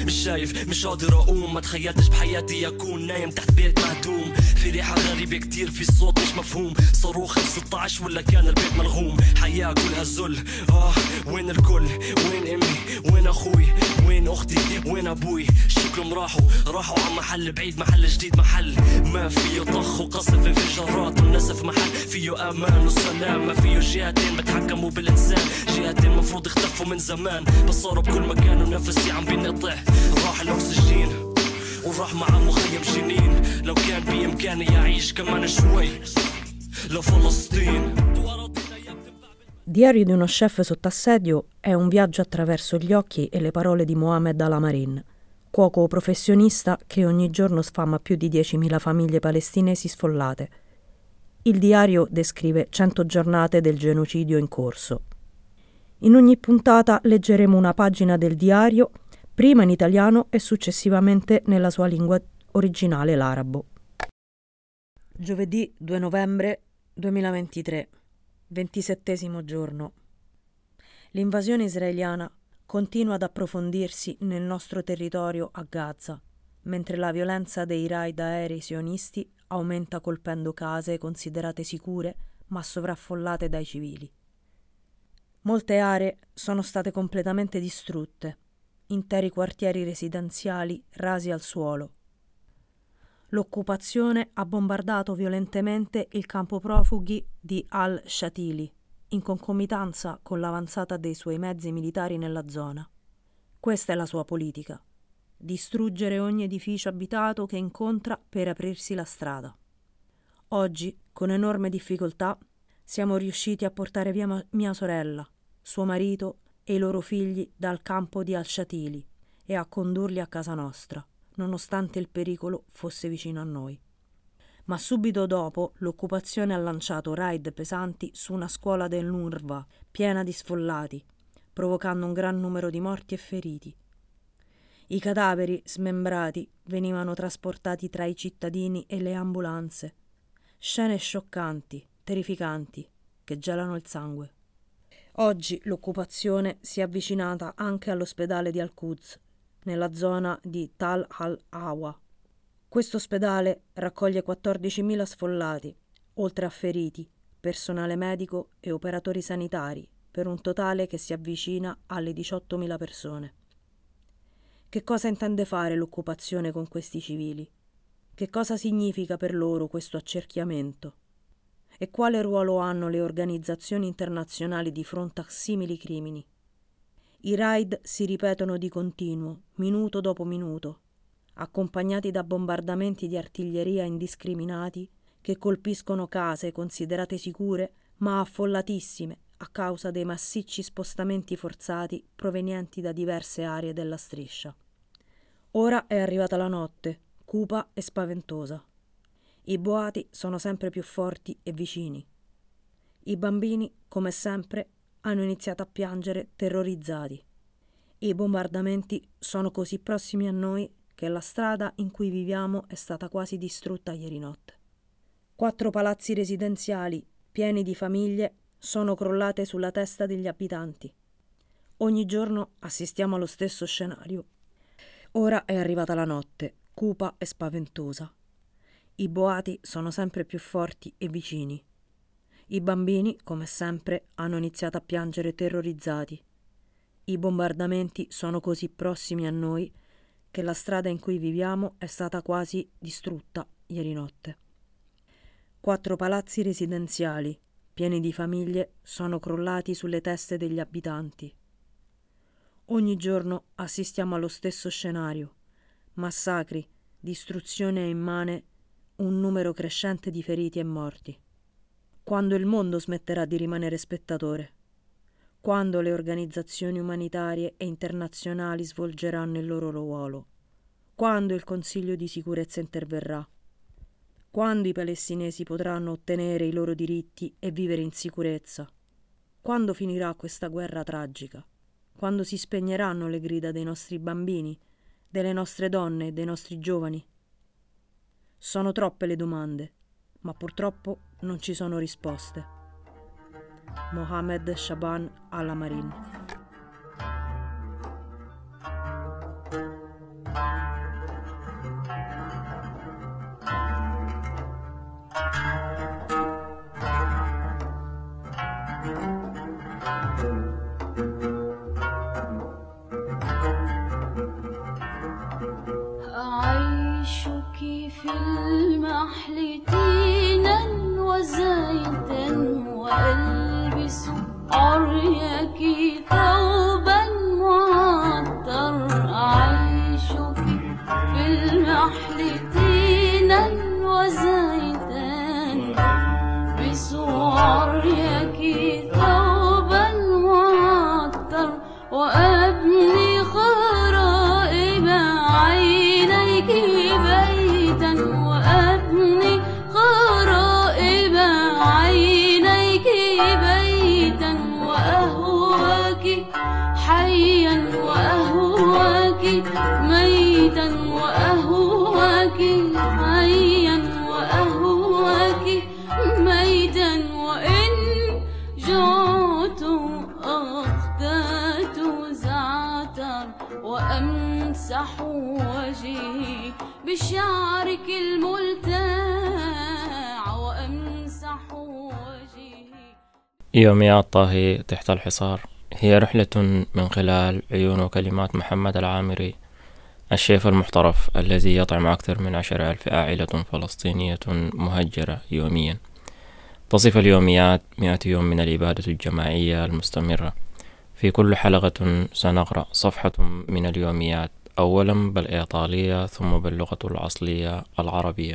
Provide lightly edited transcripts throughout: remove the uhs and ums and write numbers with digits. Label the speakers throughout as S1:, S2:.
S1: مش شايف مش قادر اقوم ما تخيلتش بحياتي اكون نايم تحت بيت مهدوم في ريحة غريبة كتير في صوت مش مفهوم صاروخ 16 ولا كان البيت ملغوم حياة كلها ذل وين الكل وين امي وين اخوي وين اختي وين ابوي شكلهم راحوا على محل بعيد محل جديد محل ما فيه طخ وقصف انفجارات والنسف محل فيه امان وسلام ما فيه جهتين بتحكموا بالانسان جهتين مفروض اختفوا من زمان بس صاروا بكل مكان ونفسي عم بينقطع راح الاكسجين وراح مع مخيم جنين لو كان بامكاني اعيش كمان شوي لفلسطين.
S2: Diario di uno chef sotto assedio è un viaggio attraverso gli occhi e le parole di Mohamed Al-Amarin, cuoco professionista che ogni giorno sfama più di 10.000 famiglie palestinesi sfollate. Il diario descrive 100 giornate del genocidio in corso. In ogni puntata leggeremo una pagina del diario, prima in italiano e successivamente nella sua lingua originale, l'arabo. Giovedì 2 novembre 2023, 27° giorno. L'invasione israeliana continua ad approfondirsi nel nostro territorio a Gaza, mentre la violenza dei raid aerei sionisti aumenta colpendo case considerate sicure ma sovraffollate dai civili. Molte aree sono state completamente distrutte, interi quartieri residenziali rasi al suolo. L'occupazione ha bombardato violentemente il campo profughi di Al-Shatili, in concomitanza con l'avanzata dei suoi mezzi militari nella zona. Questa è la sua politica: distruggere ogni edificio abitato che incontra per aprirsi la strada. Oggi, con enorme difficoltà, siamo riusciti a portare via mia sorella, suo marito e i loro figli dal campo di Al-Shatili e a condurli a casa nostra, nonostante il pericolo fosse vicino a noi. Ma subito dopo l'occupazione ha lanciato raid pesanti su una scuola dell'UNRWA piena di sfollati, provocando un gran numero di morti e feriti. I cadaveri smembrati venivano trasportati tra i cittadini e le ambulanze. Scene scioccanti, terrificanti, che gelano il sangue. Oggi l'occupazione si è avvicinata anche all'ospedale di Al-Quds, nella zona di Tal al-Awa. Questo ospedale raccoglie 14.000 sfollati, oltre a feriti, personale medico e operatori sanitari, per un totale che si avvicina alle 18.000 persone. Che cosa intende fare l'occupazione con questi civili? Che cosa significa per loro questo accerchiamento? E quale ruolo hanno le organizzazioni internazionali di fronte a simili crimini? I raid si ripetono di continuo, minuto dopo minuto, accompagnati da bombardamenti di artiglieria indiscriminati che colpiscono case considerate sicure ma affollatissime a causa dei massicci spostamenti forzati provenienti da diverse aree della striscia. Ora è arrivata la notte, cupa e spaventosa. I boati sono sempre più forti e vicini. I bambini, come sempre, hanno iniziato a piangere terrorizzati. I bombardamenti sono così prossimi a noi che la strada in cui viviamo è stata quasi distrutta ieri notte. 4 palazzi residenziali, pieni di famiglie, sono crollate sulla testa degli abitanti. Ogni giorno assistiamo allo stesso scenario. Ora è arrivata la notte, cupa e spaventosa. I boati sono sempre più forti e vicini. I bambini, come sempre, hanno iniziato a piangere terrorizzati. I bombardamenti sono così prossimi a noi che la strada in cui viviamo è stata quasi distrutta ieri notte. 4 palazzi residenziali, pieni di famiglie, sono crollati sulle teste degli abitanti. Ogni giorno assistiamo allo stesso scenario: massacri, distruzione immane, un numero crescente di feriti e morti. Quando il mondo smetterà di rimanere spettatore? Quando le organizzazioni umanitarie e internazionali svolgeranno il loro ruolo? Quando il Consiglio di sicurezza interverrà? Quando i palestinesi potranno ottenere i loro diritti e vivere in sicurezza? Quando finirà questa guerra tragica? Quando si spegneranno le grida dei nostri bambini, delle nostre donne e dei nostri giovani? Sono troppe le domande, ma purtroppo non ci sono risposte. Mohamed Shaban Al-Amarin.
S3: يوميات طاهي تحت الحصار هي رحلة من خلال عيون وكلمات محمد العامري، الشيف المحترف الذي يطعم أكثر من 10,000 عائلة فلسطينية مهجرة يوميا. تصف اليوميات 100 يوم من الإبادة الجماعية المستمرة. في كل حلقة سنقرأ صفحة من اليوميات، أولا بالإيطالية ثم باللغة الأصلية العربية.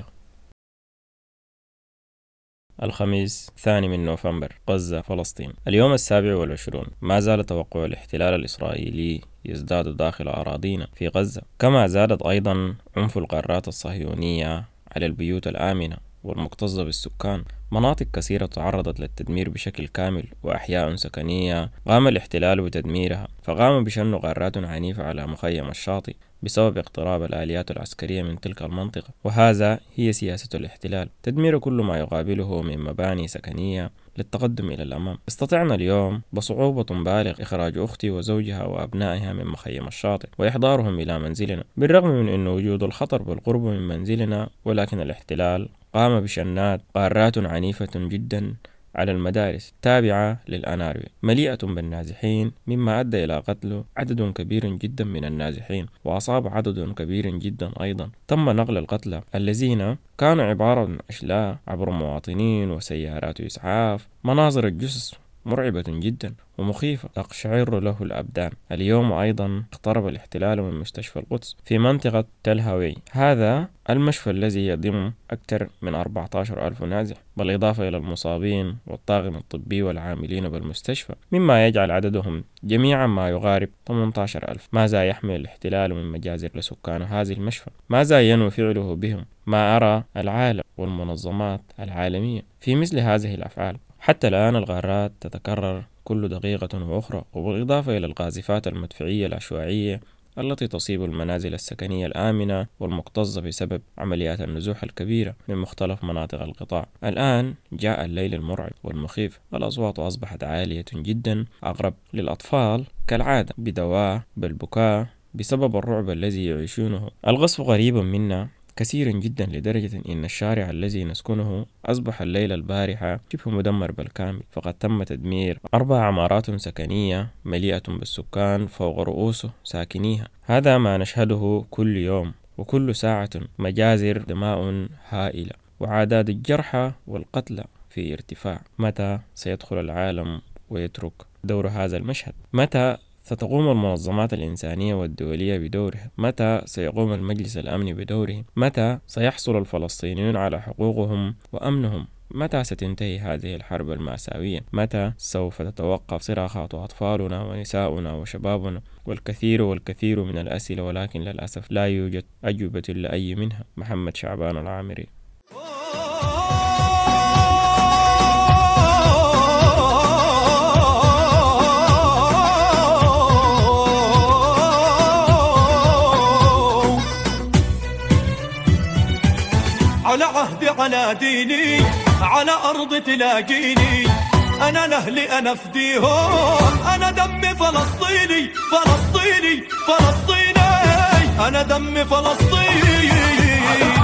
S3: الخميس 2 نوفمبر، غزة فلسطين. اليوم 27. ما زال توقع الاحتلال الإسرائيلي يزداد داخل أراضينا في غزة، كما زادت أيضا عنف القارات الصهيونية على البيوت الآمنة والمكتظة بالسكان. مناطق كثيرة تعرضت للتدمير بشكل كامل، وأحياء سكنية قام الاحتلال بتدميرها، فقام بشن غارات عنيفة على مخيم الشاطئ بسبب اقتراب الآليات العسكرية من تلك المنطقة. وهذا هي سياسة الاحتلال، تدمير كل ما يقابله من مباني سكنية للتقدم إلى الأمام. استطعنا اليوم بصعوبة بالغ إخراج أختي وزوجها وأبنائها من مخيم الشاطئ وإحضارهم إلى منزلنا، بالرغم من أن وجود الخطر بالقرب من منزلنا، ولكن الاحتلال قام بشنات قارات عنيفة جدا على المدارس التابعة للأناريا مليئة بالنازحين، مما أدى إلى قتل عدد كبير جدا من النازحين، وأصاب عدد كبير جدا أيضا. تم نقل القتلى الذين كانوا عبارة عن أشلاء عبر مواطنين وسيارات إسعاف. مناظر الجثث مرعبة جدا ومخيفة تقشعر له الأبدان. اليوم أيضا اقترب الاحتلال من مستشفى القدس في منطقة تل هاوي، هذا المشفى الذي يضم أكثر من 14,000 نازح، بالإضافة إلى المصابين والطاقم الطبي والعاملين بالمستشفى، مما يجعل عددهم جميعا ما يقارب 18,000. ماذا يحمل الاحتلال من مجازر لسكان هذه المشفى؟ ماذا ينوي فعله بهم؟ ما أرى العالم والمنظمات العالمية في مثل هذه الأفعال؟ حتى الآن الغارات تتكرر كل دقيقة وأخرى، وبالإضافة إلى القاذفات المدفعية العشوائية التي تصيب المنازل السكنية الآمنة والمكتظة بسبب عمليات النزوح الكبيرة من مختلف مناطق القطاع. الآن جاء الليل المرعب والمخيف، الأصوات أصبحت عالية جدا، أقرب للأطفال كالعادة بدواء بالبكاء بسبب الرعب الذي يعيشونه. الغصب قريب منا كثير جدا لدرجة أن الشارع الذي نسكنه أصبح الليلة البارحة شبه مدمر بالكامل، فقد تم تدمير 4 عمارات سكنية مليئة بالسكان فوق رؤوس ساكنيها. هذا ما نشهده كل يوم وكل ساعة، مجازر دماء هائلة وعداد الجرحى والقتلى في ارتفاع. متى سيدخل العالم ويترك دور هذا المشهد؟ متى ستقوم المنظمات الإنسانية والدولية بدورها؟ متى سيقوم المجلس الأمني بدوره؟ متى سيحصل الفلسطينيون على حقوقهم وأمنهم؟ متى ستنتهي هذه الحرب المأساوية؟ متى سوف تتوقف صراخات أطفالنا ونساؤنا وشبابنا؟ والكثير من الأسئلة، ولكن للأسف لا يوجد أجوبة لأي منها. محمد شعبان العامري.
S4: على عهدي على ديني على أرض تلاقيني، أنا لأهلي أنا فديهم، أنا دمي فلسطيني فلسطيني فلسطيني، أنا دمي فلسطيني.